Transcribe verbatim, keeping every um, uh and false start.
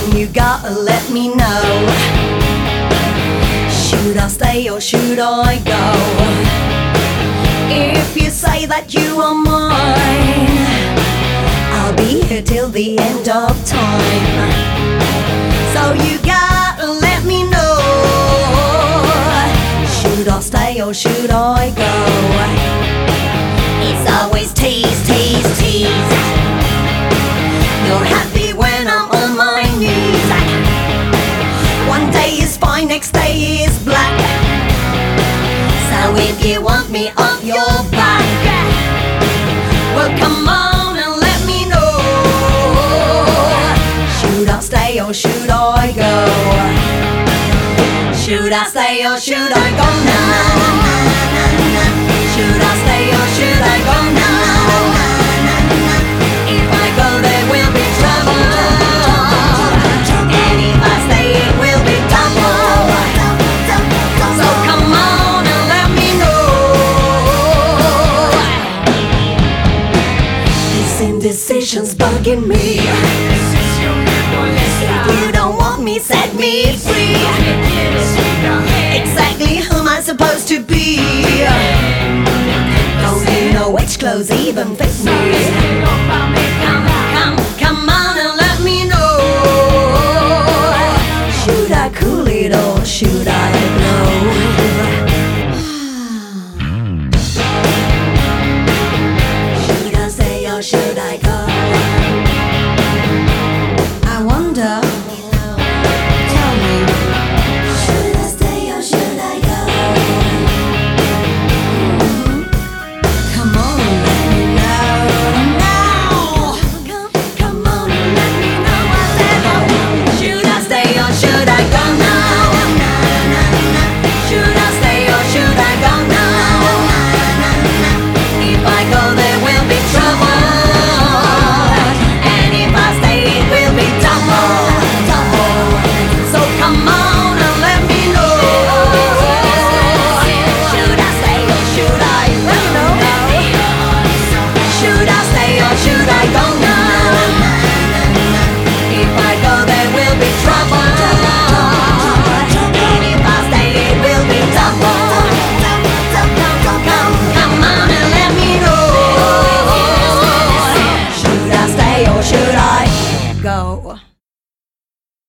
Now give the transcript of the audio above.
You gotta let me know. Should I stay or should I go? If you say that you are mine, I'll be here till the end of time. So you gotta let me know. Should I stay or should I go? It's always tease, tease, tease. You're happy when I'm on my knees. One day is fine, next day is black. So if you want me off your back, well come on and let me know. Should I stay or should I go? Should I stay or should I go now? Should I stay or should I go now? If I go there will be trouble, and if I stay it will be double. So come on and let me know. This indecision's bugging me. If you don't want me, set me free. Exactly who am I supposed to be? Don't you know which clothes even fit me?